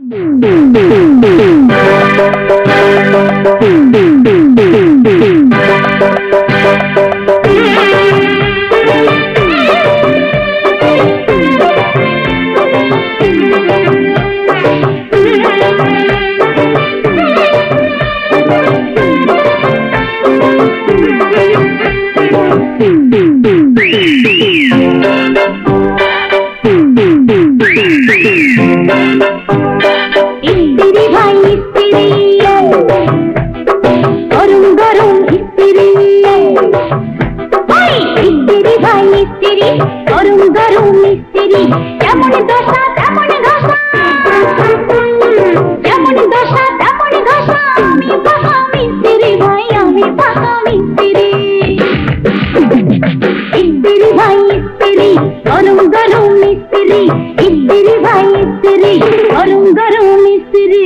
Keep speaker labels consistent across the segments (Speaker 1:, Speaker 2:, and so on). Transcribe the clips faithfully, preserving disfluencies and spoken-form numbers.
Speaker 1: इस्त्री भाई इस्त्री गरम गरम इस्त्री इस्त्री भाई इस्त्री गरम गरम इस्त्री যেমন দশা তেমন ঘষা যেমন দশা তেমন ঘষা আমি পাকা মিস্ত্রি ভাই আমি পাকা মিস্ত্রি इस्त्री भाई इस्त्री गरम गरम इस्त्री इस्त्री भाई इस्त्री गरम गरम इस्त्री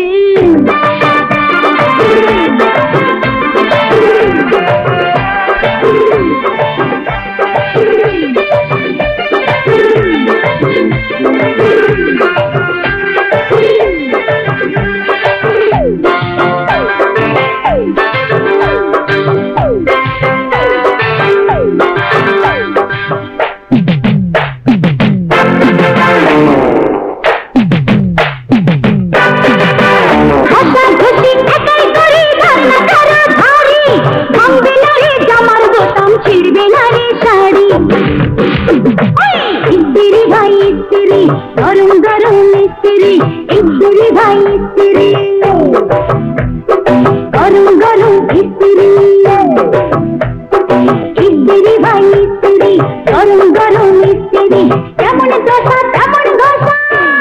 Speaker 1: इस्त्री भाई इस्त्री गरम गरम इस्त्री इस्त्री भाई इस्त्री गरम गरम इस्त्री इस्त्री भाई इस्त्री गरम गरम इस्त्री যেমন দশা তেমন ঘষা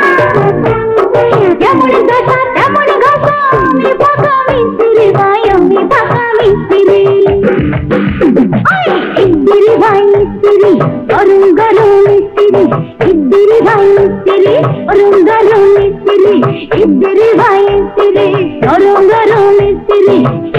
Speaker 1: যেমন দশা তেমন ঘষা আমি পাকা মিস্ত্রি ভাই আমি পাকা মিস্ত্রি इस्त्री भाई इस्त्री गरम गरम इस्त्री इस्त्री भाई इस्त्री गरम गरम इस्त्री इस्त्री भाई इस्त्री गरम गरम इस्त्री